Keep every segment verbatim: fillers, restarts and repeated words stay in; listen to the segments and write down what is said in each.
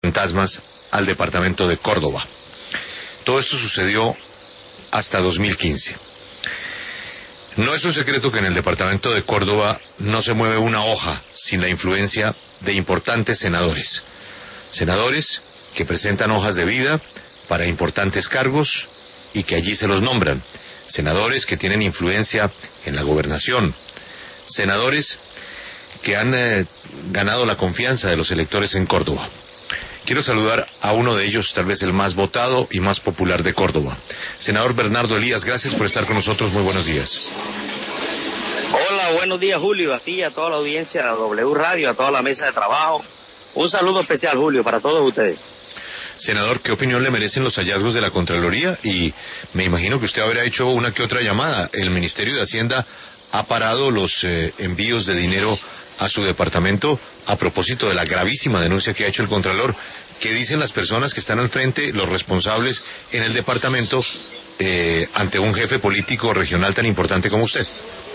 fantasmas al departamento de Córdoba. Todo esto sucedió hasta dos mil quince. No es un secreto que en el departamento de Córdoba no se mueve una hoja sin la influencia de importantes senadores. Senadores que presentan hojas de vida para importantes cargos y que allí se los nombran. Senadores que tienen influencia en la gobernación. Senadores que han eh, ganado la confianza de los electores en Córdoba. Quiero saludar a uno de ellos, tal vez el más votado y más popular de Córdoba. Senador Bernardo Elías, gracias por estar con nosotros. Muy buenos días. Hola, buenos días, Julio, a ti, a toda la audiencia de W Radio, a toda la mesa de trabajo. Un saludo especial, Julio, para todos ustedes. Senador, ¿qué opinión le merecen los hallazgos de la Contraloría? Y me imagino que usted habrá hecho una que otra llamada. El Ministerio de Hacienda ha parado los eh, envíos de dinero a su departamento a propósito de la gravísima denuncia que ha hecho el Contralor. ¿Qué dicen las personas que están al frente, los responsables en el departamento, eh, ante un jefe político regional tan importante como usted?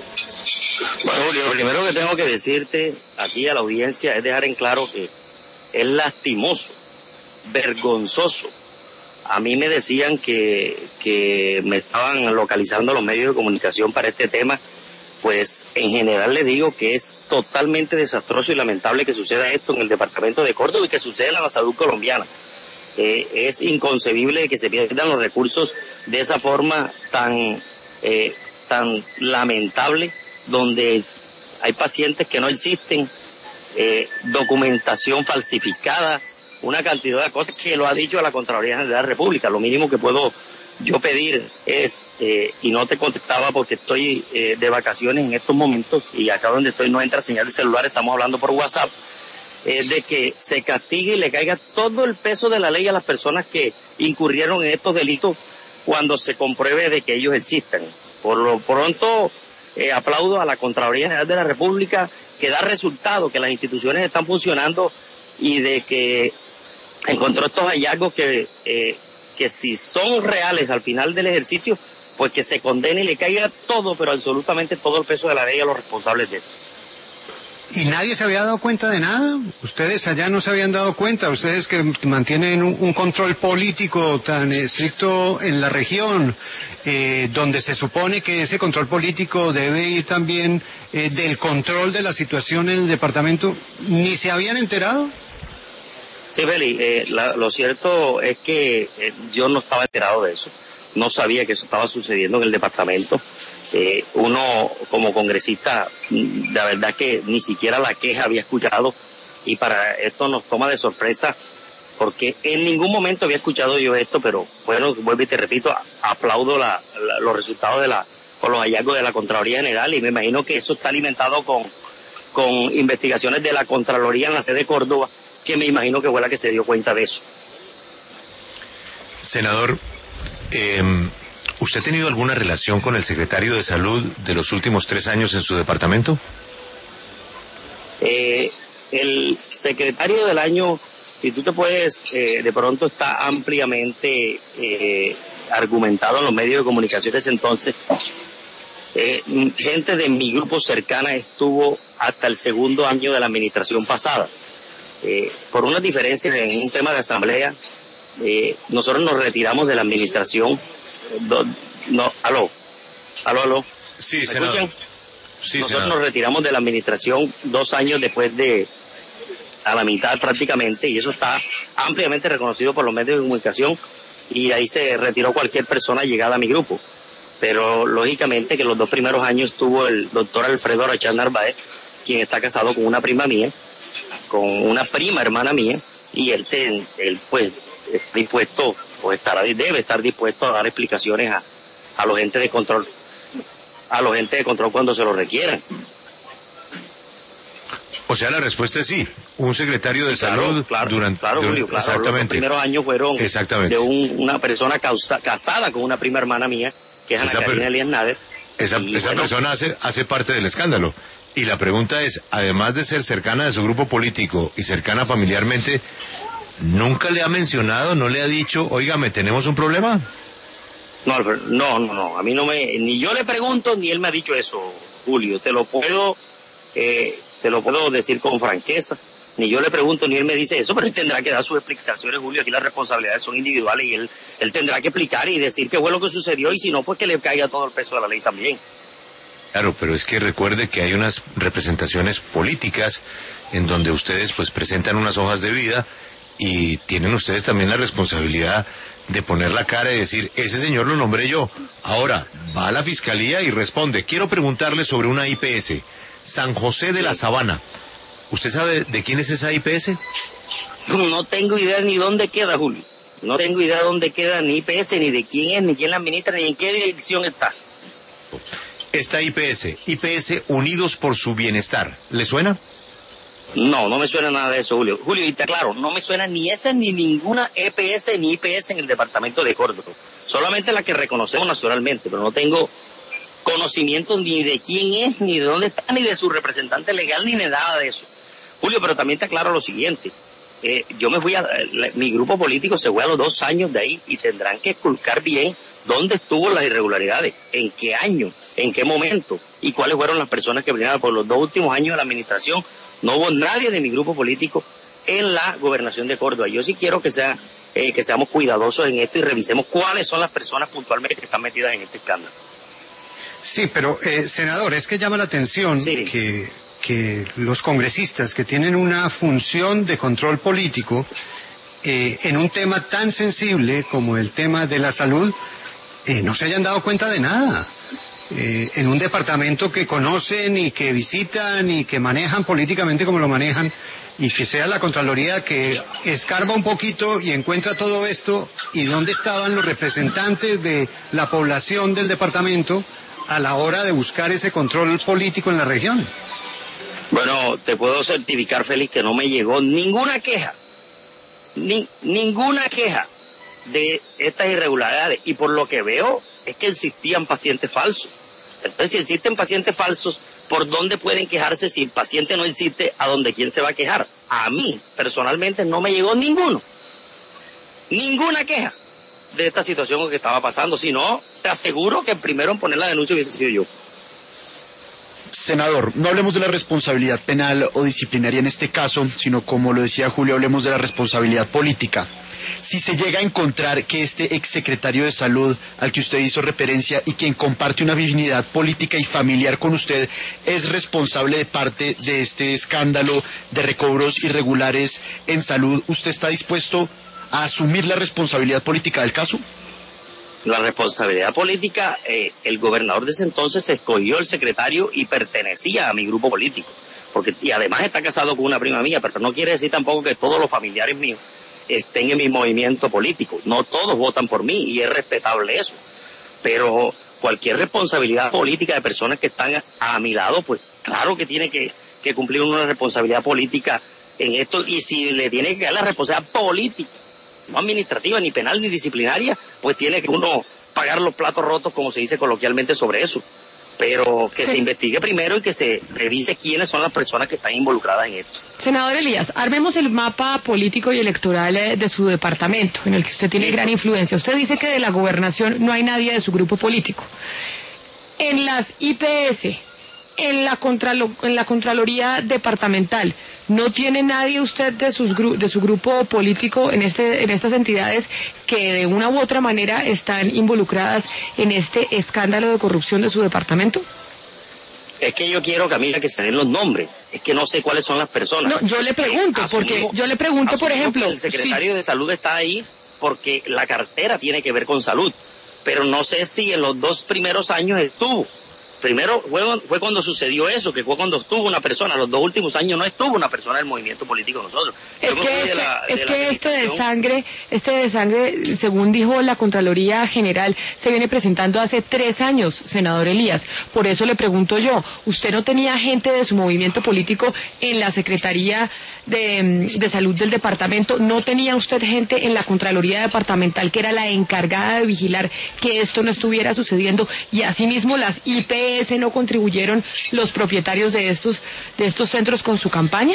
Bueno, Julio, lo primero que tengo que decirte aquí a la audiencia es dejar en claro que es lastimoso, vergonzoso. A mí me decían que, que me estaban localizando los medios de comunicación para este tema. Pues en general les digo que es totalmente desastroso y lamentable que suceda esto en el departamento de Córdoba y que suceda en la salud colombiana. Eh, es inconcebible que se pierdan los recursos de esa forma tan, eh, tan lamentable, donde hay pacientes que no existen, eh, documentación falsificada, una cantidad de cosas que lo ha dicho la Contraloría General de la República. Lo mínimo que puedo yo pedir es, eh, y no te contestaba porque estoy eh, de vacaciones en estos momentos y acá donde estoy no entra señal de celular, estamos hablando por WhatsApp, eh, de que se castigue y le caiga todo el peso de la ley a las personas que incurrieron en estos delitos cuando se compruebe de que ellos existen. Por lo pronto, eh, aplaudo a la Contraloría General de la República que da resultado, que las instituciones están funcionando y de que encontró estos hallazgos que... Eh, que si son reales al final del ejercicio, pues que se condene y le caiga todo, pero absolutamente todo el peso de la ley a los responsables de esto. ¿Y nadie se había dado cuenta de nada? ¿Ustedes allá no se habían dado cuenta? ¿Ustedes que mantienen un, un control político tan estricto en la región, eh, donde se supone que ese control político debe ir también eh, del control de la situación en el departamento, ni se habían enterado? Sí, Feli, eh, la, lo cierto es que eh, yo no estaba enterado de eso, no sabía que eso estaba sucediendo en el departamento. Eh, uno como congresista, la verdad que ni siquiera la queja había escuchado y para esto nos toma de sorpresa porque en ningún momento había escuchado yo esto, pero bueno, vuelvo y te repito, aplaudo la, la, los resultados de la, con los hallazgos de la Contraloría General y me imagino que eso está alimentado con, con investigaciones de la Contraloría en la sede de Córdoba, que me imagino que fue la que se dio cuenta de eso. Senador, eh, ¿usted ha tenido alguna relación con el secretario de Salud de los últimos tres años en su departamento? Eh, el secretario del año, si tú te puedes, eh, de pronto está ampliamente eh, argumentado en los medios de comunicación desde entonces. Eh, gente de mi grupo cercana estuvo hasta el segundo año de la administración pasada. Eh, por unas diferencias en un tema de asamblea, eh, nosotros nos retiramos de la administración. Do, no, aló, aló, aló. Sí, ¿Me senador. escuchan? Sí, nosotros senador. nos retiramos de la administración dos años después de, a la mitad prácticamente, y eso está ampliamente reconocido por los medios de comunicación, y ahí se retiró cualquier persona llegada a mi grupo. Pero lógicamente que los dos primeros años estuvo el doctor Alfredo Arachán Narváez, quien está casado con una prima mía, con una prima hermana mía, y él, te, él pues está dispuesto, o estará, debe estar dispuesto a dar explicaciones a, a los entes de control, a los entes de control cuando se lo requieran. O sea, la respuesta es sí. Un secretario de claro, salud claro, durante, claro, Julio, claro, exactamente. Los primeros años fueron exactamente. de un, una persona causa, casada con una prima hermana mía, que es Ana esa Karina per, Elías Nader. Esa, y, esa bueno, persona hace, hace parte del escándalo. Y la pregunta es, además de ser cercana de su grupo político y cercana familiarmente, ¿nunca le ha mencionado, no le ha dicho, óigame, tenemos un problema? No, Alfred, no, no, no, a mí no me, ni yo le pregunto, ni él me ha dicho eso, Julio, te lo puedo, eh, te lo puedo decir con franqueza. ni yo le pregunto, ni él me dice eso, pero él tendrá que dar sus explicaciones, Julio. Aquí las responsabilidades son individuales y él, él tendrá que explicar y decir qué fue lo que sucedió, y si no, pues que le caiga todo el peso de la ley también. Claro, pero es que recuerde que hay unas representaciones políticas en donde ustedes pues presentan unas hojas de vida y tienen ustedes también la responsabilidad de poner la cara y decir, ese señor lo nombré yo. Ahora, va a la fiscalía y responde. Quiero preguntarle sobre una I P S, San José de la Sabana. ¿Usted sabe de quién es esa I P S? No tengo idea ni dónde queda, Julio. No tengo idea de dónde queda ni I P S, ni de quién es, ni quién la administra, ni en qué dirección está. Esta I P S, I P S Unidos por su Bienestar, ¿le suena? No, no me suena nada de eso, Julio. Julio, y te aclaro, no me suena ni esa ni ninguna E P S ni I P S en el departamento de Córdoba. Solamente la que reconocemos nacionalmente, pero no tengo conocimiento ni de quién es, ni de dónde está, ni de su representante legal, ni de nada de eso. Julio, pero también te aclaro lo siguiente. Eh, yo me fui a... La, mi grupo político se fue a los dos años de ahí y tendrán que explicar bien dónde estuvo las irregularidades, en qué año, en qué momento y cuáles fueron las personas que brindaron. Por los dos últimos años de la administración no hubo nadie de mi grupo político en la gobernación de Córdoba. Yo sí quiero que sea eh, que seamos cuidadosos en esto y revisemos cuáles son las personas puntualmente que están metidas en este escándalo. Sí, pero eh, senador, es que llama la atención sí. que, que los congresistas que tienen una función de control político eh, en un tema tan sensible como el tema de la salud eh, no se hayan dado cuenta de nada. Eh, en un departamento que conocen y que visitan y que manejan políticamente como lo manejan, y que sea la Contraloría que escarba un poquito y encuentra todo esto, y dónde estaban los representantes de la población del departamento a la hora de buscar ese control político en la región. Bueno, te puedo certificar, Félix, que no me llegó ninguna queja, ni ninguna queja de estas irregularidades, y por lo que veo es que existían pacientes falsos. Entonces, si existen pacientes falsos, ¿por dónde pueden quejarse si el paciente no existe? ¿A dónde quién se va a quejar? A mí, personalmente, no me llegó ninguno, ninguna queja de esta situación que estaba pasando. Si no, te aseguro que el primero en poner la denuncia hubiese sido yo. Senador, no hablemos de la responsabilidad penal o disciplinaria en este caso, sino, como lo decía Julio, hablemos de la responsabilidad política. Si se llega a encontrar que este exsecretario de Salud al que usted hizo referencia y quien comparte una afinidad política y familiar con usted es responsable de parte de este escándalo de recobros irregulares en salud, ¿usted está dispuesto a asumir la responsabilidad política del caso? La responsabilidad política, eh, el gobernador de ese entonces escogió el secretario y pertenecía a mi grupo político, porque y además está casado con una prima mía, pero no quiere decir tampoco que todos los familiares míos estén en mi movimiento político. No todos votan por mí y es respetable eso, pero cualquier responsabilidad política de personas que están a, a mi lado, pues claro que tiene que, que cumplir una responsabilidad política en esto, y si le tiene que dar la responsabilidad política, no administrativa, ni penal, ni disciplinaria, pues tiene que uno pagar los platos rotos, como se dice coloquialmente, sobre eso. Pero que sí se investigue primero y que se revise quiénes son las personas que están involucradas en esto. Senador Elías, armemos el mapa político y electoral de su departamento, en el que usted tiene sí. gran influencia. Usted dice que de la gobernación no hay nadie de su grupo político. En las I P S, en la, Contralo- en la Contraloría Departamental, ¿no tiene nadie usted de, sus gru- de su grupo político en, este, en estas entidades que de una u otra manera están involucradas en este escándalo de corrupción de su departamento? Es que yo quiero, Camila, que se den los nombres. Es que no sé cuáles son las personas. No, yo le pregunto, porque asumimos, yo le pregunto, por ejemplo... El secretario sí. de Salud está ahí porque la cartera tiene que ver con salud, pero no sé si en los dos primeros años estuvo. Primero fue, fue cuando sucedió eso, que fue cuando estuvo una persona. Los dos últimos años no estuvo una persona del movimiento político de nosotros. Es que, de la, es de que este de sangre, este de sangre, según dijo la Contraloría General, se viene presentando hace tres años, senador Elías. Por eso le pregunto yo, ¿usted no tenía gente de su movimiento político en la Secretaría de, de Salud del departamento? ¿No tenía usted gente en la Contraloría Departamental que era la encargada de vigilar que esto no estuviera sucediendo? Y asimismo las I P S no contribuyeron los propietarios de estos de estos centros con su campaña.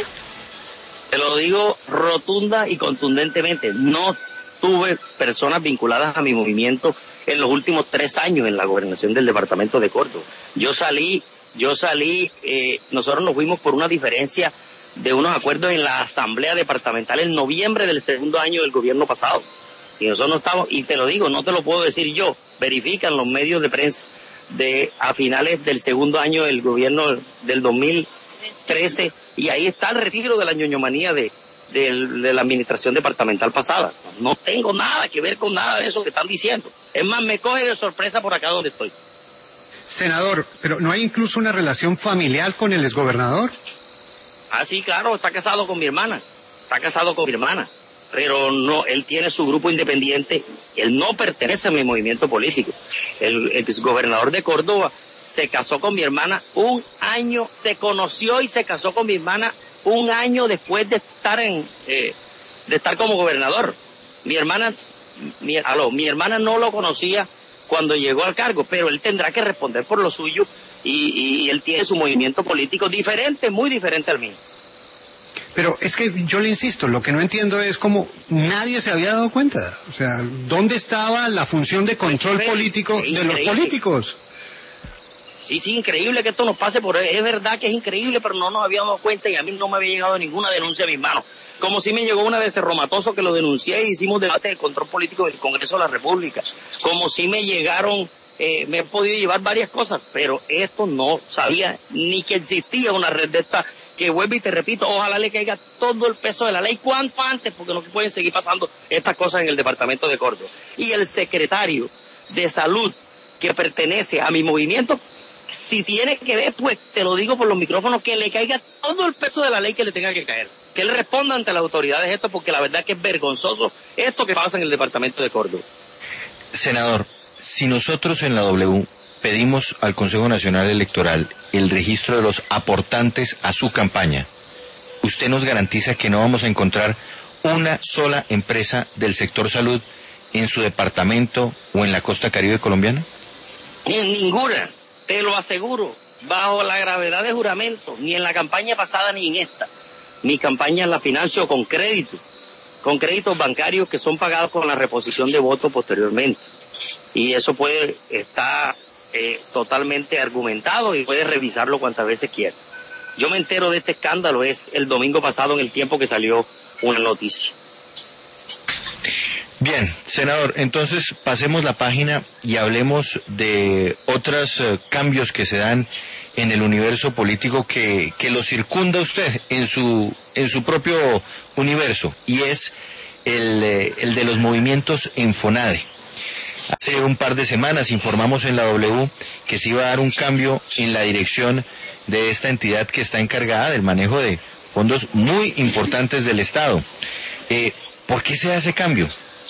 Te lo digo rotunda y contundentemente, no tuve personas vinculadas a mi movimiento en los últimos tres años en la gobernación del departamento de Córdoba. Yo salí, yo salí, eh, nosotros nos fuimos por una diferencia de unos acuerdos en la Asamblea Departamental en noviembre del segundo año del gobierno pasado. Y nosotros no estamos, y te lo digo, no te lo puedo decir yo, verifican los medios de prensa de a finales del segundo año del gobierno del dos mil trece, y ahí está el retiro de la ñoñomanía de, de, de la administración departamental pasada. No tengo nada que ver con nada de eso que están diciendo. Es más, me coge de sorpresa por acá donde estoy. Senador, ¿pero no hay incluso una relación familiar con el exgobernador? Ah, sí, claro, está casado con mi hermana, está casado con mi hermana, pero no, él tiene su grupo independiente, él no pertenece a mi movimiento político. El exgobernador de Córdoba se casó con mi hermana un año, se conoció y se casó con mi hermana un año después de estar en, eh, de estar como gobernador. Mi hermana, mi, aló, mi hermana no lo conocía cuando llegó al cargo, pero él tendrá que responder por lo suyo y, y, y él tiene su movimiento político diferente, muy diferente al mío. Pero es que yo le insisto, lo que no entiendo es cómo nadie se había dado cuenta. O sea, ¿dónde estaba la función de control político de los políticos? Sí, sí, increíble que esto nos pase por él. Es verdad que es increíble, pero no nos habíamos dado cuenta y a mí no me había llegado ninguna denuncia a mis manos. Como si me llegó una de Cerro Matoso que lo denuncié y hicimos debate de control político del Congreso de la República. Como si me llegaron, eh, me he podido llevar varias cosas, pero esto no sabía ni que existía una red de esta, que vuelvo y te repito, ojalá le caiga todo el peso de la ley cuanto antes, porque no pueden seguir pasando estas cosas en el departamento de Córdoba. Y el secretario de Salud que pertenece a mi movimiento, si tiene que ver, pues te lo digo por los micrófonos, que le caiga todo el peso de la ley que le tenga que caer. Que él responda ante las autoridades esto, porque la verdad es que es vergonzoso esto que pasa en el departamento de Córdoba. Senador, si nosotros en la W pedimos al Consejo Nacional Electoral el registro de los aportantes a su campaña, ¿usted nos garantiza que no vamos a encontrar una sola empresa del sector salud en su departamento o en la costa caribe colombiana? Ni en ninguna. Te lo aseguro, bajo la gravedad de juramento, ni en la campaña pasada ni en esta. Mi campaña la financio con crédito, con créditos bancarios que son pagados con la reposición de votos posteriormente. Y eso puede estar eh, totalmente argumentado y puede revisarlo cuantas veces quiera. Yo me entero de este escándalo es el domingo pasado en el tiempo que salió una noticia. Bien, senador, entonces pasemos la página y hablemos de otros uh, cambios que se dan en el universo político que, que lo circunda usted en su, en su propio universo, y es el, eh, el de los movimientos en FONADE. Hace un par de semanas informamos en la W que se iba a dar un cambio en la dirección de esta entidad que está encargada del manejo de fondos muy importantes del Estado. Eh, ¿Por qué se da ese cambio?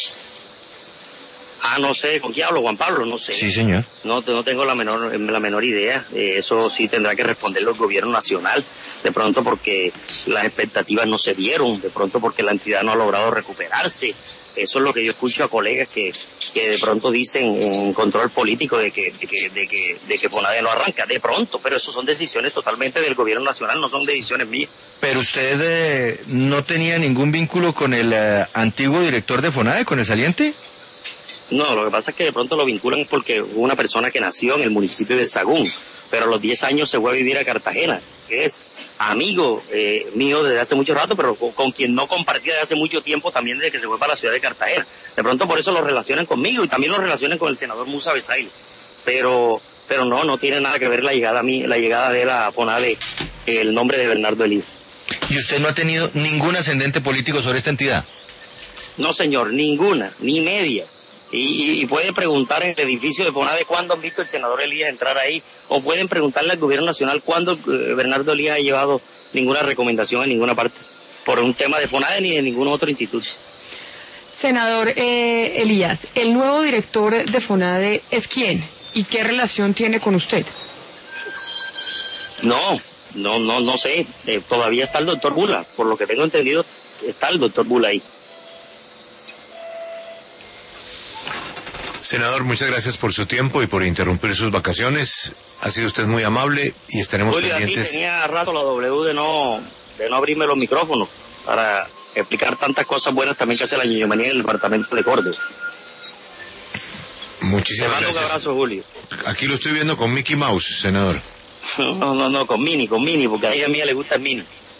Ah, no sé, ¿con quién hablo? Juan Pablo, no sé. Sí, señor. No, no tengo la menor, la menor idea. Eh, eso sí tendrá que responderlo el gobierno nacional, de pronto porque las expectativas no se dieron, de pronto porque la entidad no ha logrado recuperarse. Eso es lo que yo escucho a colegas que, que de pronto dicen en control político de que, de que, de que, de que FONADE no arranca, de pronto, pero eso son decisiones totalmente del gobierno nacional, no son decisiones mías. Pero usted eh, no tenía ningún vínculo con el eh, antiguo director de FONADE, con el saliente. No, lo que pasa es que de pronto lo vinculan porque hubo una persona que nació en el municipio de Sagún, pero a los diez años se fue a vivir a Cartagena, que es amigo eh, mío desde hace mucho rato, pero con, con quien no compartía desde hace mucho tiempo también desde que se fue para la ciudad de Cartagena. De pronto por eso lo relacionan conmigo y también lo relacionan con el senador Musa Besaile. Pero pero no, no tiene nada que ver la llegada a mí, la llegada de la FONADE, el nombre de Bernardo Elías. ¿Y usted no ha tenido ningún ascendente político sobre esta entidad? No, señor, ninguna, ni media. Y, y pueden preguntar en el edificio de FONADE cuándo han visto el senador Elías entrar ahí, o pueden preguntarle al gobierno nacional cuándo eh, Bernardo Elías ha llevado ninguna recomendación en ninguna parte, por un tema de FONADE ni de ningún otro instituto. Senador eh, Elías, ¿el nuevo director de FONADE es quién? ¿Y qué relación tiene con usted? No, no, no, no sé, eh, todavía está el doctor Bula, por lo que tengo entendido, está el doctor Bula ahí. Senador, muchas gracias por su tiempo y por interrumpir sus vacaciones. Ha sido usted muy amable y estaremos Julio, pendientes. Aquí tenía rato la W de no, de no abrirme los micrófonos para explicar tantas cosas buenas también que hace la ñoñomanía en el departamento de Córdoba. Muchísimas Te mando gracias. un abrazo, Julio. Aquí lo estoy viendo con Mickey Mouse, senador. No, no, no, con Mini, con Mini, porque a ella mía le gusta el Mini.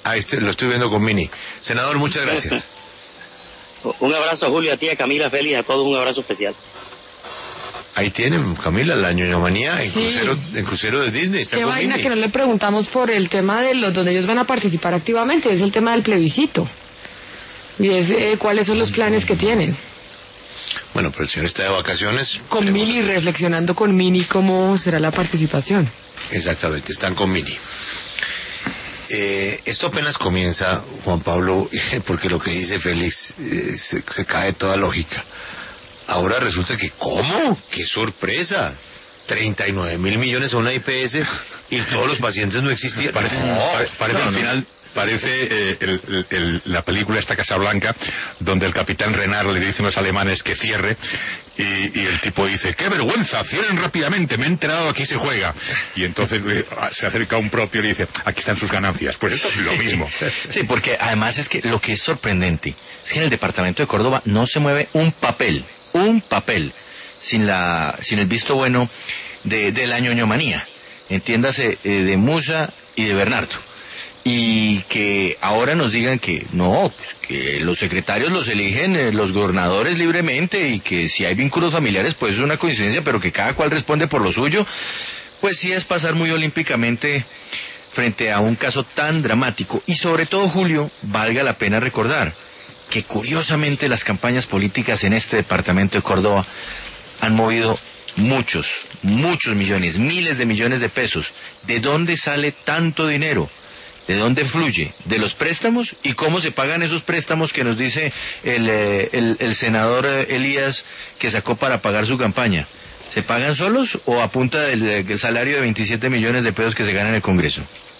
Ahí estoy, lo estoy viendo con Mini. Senador, muchas gracias. Un abrazo a Julio, a ti, a Camila, Félix, a todos un abrazo especial. Ahí tienen, Camila, la ñoñomanía en, sí. crucero, en crucero de Disney. Está Qué con vaina Mini. que no le preguntamos por el tema de los donde ellos van a participar activamente, es el tema del plebiscito. Y es eh, cuáles son los planes que tienen. Bueno, pero el señor está de vacaciones. Con Tenemos... Mini, reflexionando con Mini cómo será la participación. Exactamente, están con Mini. Eh, esto apenas comienza, Juan Pablo, porque lo que dice Félix eh, se, se cae toda lógica. Ahora resulta que, ¿cómo? ¡Qué sorpresa! treinta y nueve mil millones a una I P S y todos los pacientes no existían. Parece, no, pare, parece no, al no. final, parece eh, el, el, el, la película esta Casablanca, donde el capitán Renard le dice a los alemanes que cierre, y, y el tipo dice, ¡qué vergüenza! ¡Cierren rápidamente! Me he enterado, aquí se juega. Y entonces eh, se acerca un propio y le dice, aquí están sus ganancias. Pues esto es lo mismo. Sí, porque además es que lo que es sorprendente es que en el departamento de Córdoba no se mueve un papel, un papel, sin la sin el visto bueno de, de la ñoñomanía. Entiéndase, eh, de Musa y de Bernardo. Y que ahora nos digan que no, pues que los secretarios los eligen eh, los gobernadores libremente y que si hay vínculos familiares pues es una coincidencia, pero que cada cual responde por lo suyo, pues sí es pasar muy olímpicamente frente a un caso tan dramático. Y sobre todo, Julio, valga la pena recordar que curiosamente las campañas políticas en este departamento de Córdoba han movido muchos, muchos millones, miles de millones de pesos. ¿De dónde sale tanto dinero? ¿De dónde fluye? ¿De los préstamos? ¿Y cómo se pagan esos préstamos que nos dice el, eh, el, el senador eh, Elías que sacó para pagar su campaña? ¿Se pagan solos o a punta del, del salario de veintisiete millones de pesos que se gana en el Congreso?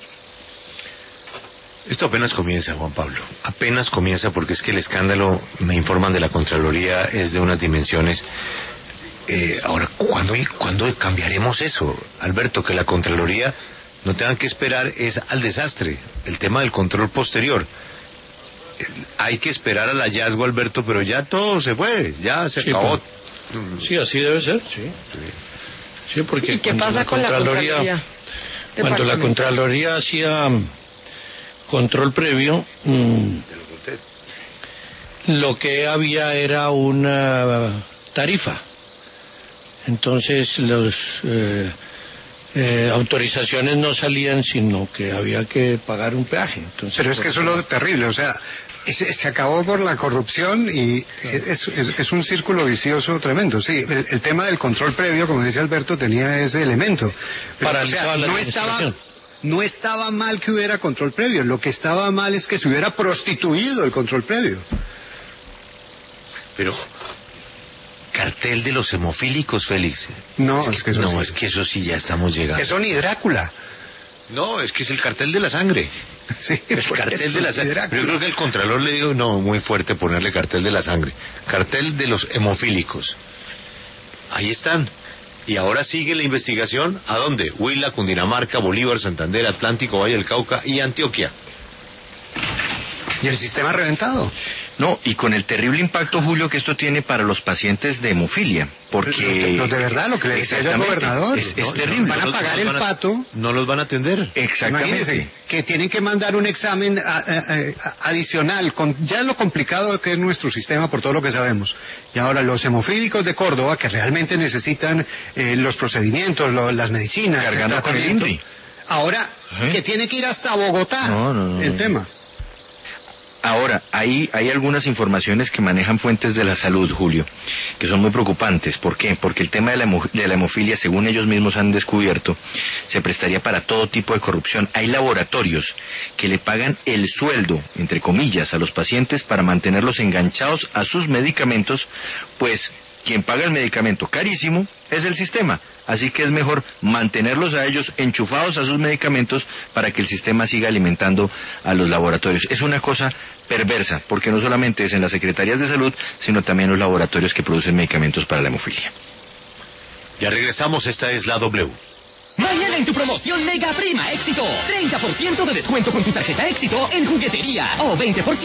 Esto apenas comienza, Juan Pablo. Apenas comienza porque es que el escándalo, me informan de la Contraloría, es de unas dimensiones. Eh, ahora, ¿cuándo, ¿cuándo cambiaremos eso, Alberto? Que la Contraloría no tengan que esperar es al desastre, el tema del control posterior. Eh, hay que esperar al hallazgo, Alberto, pero ya todo se fue, ya se sí, acabó. Pues, sí, así debe ser, sí. Sí, porque ¿Y qué pasa la con la Contraloría? Cuando la Contraloría hacía control previo, mmm, lo que había era una tarifa. Entonces los eh, eh, autorizaciones no salían, sino que había que pagar un peaje. Entonces, pero es que eso es lo terrible, o sea, se, se acabó por la corrupción y es, es, es un círculo vicioso tremendo. Sí, el, el tema del control previo, como dice Alberto, tenía ese elemento. Pero, o sea, no estaba, no estaba mal que hubiera control previo, lo que estaba mal es que se hubiera prostituido el control previo. Pero... cartel de los hemofílicos, Félix. No, es que, es que eso no, sí. es que eso sí ya estamos llegando. Eso ni Drácula. No, es que es el cartel de la sangre. Sí, el cartel de la sangre. Pero yo creo que el Contralor le dijo, no, muy fuerte ponerle cartel de la sangre. Cartel de los hemofílicos. Ahí están. Y ahora sigue la investigación. ¿A dónde? Huila, Cundinamarca, Bolívar, Santander, Atlántico, Valle del Cauca y Antioquia. ¿Y el sistema reventado? No, y con el terrible impacto, Julio, que esto tiene para los pacientes de hemofilia, porque... Los de verdad, lo que le decía el gobernador. Es, no, es terrible. Van a pagar el pato. No los van a atender. Exactamente. Imagínense que tienen que mandar un examen a, a, a, adicional, con ya lo complicado que es nuestro sistema por todo lo que sabemos. Y ahora los hemofílicos de Córdoba, que realmente necesitan eh, los procedimientos, lo, las medicinas... Cargando el con el INRI. Ahora, ¿eh? Que tiene que ir hasta Bogotá, no, no, no, el no. tema. Ahora, hay, hay algunas informaciones que manejan fuentes de la salud, Julio, que son muy preocupantes. ¿Por qué? Porque el tema de la, hemo, de la hemofilia, según ellos mismos han descubierto, se prestaría para todo tipo de corrupción. Hay laboratorios que le pagan el sueldo, entre comillas, a los pacientes para mantenerlos enganchados a sus medicamentos, pues quien paga el medicamento carísimo es el sistema. Así que es mejor mantenerlos a ellos enchufados a sus medicamentos para que el sistema siga alimentando a los laboratorios. Es una cosa perversa, porque no solamente es en las secretarías de salud, sino también en los laboratorios que producen medicamentos para la hemofilia. Ya regresamos, esta es la W. Mañana en tu promoción Mega Prima Éxito, treinta por ciento de descuento con tu tarjeta Éxito en juguetería o veinte por ciento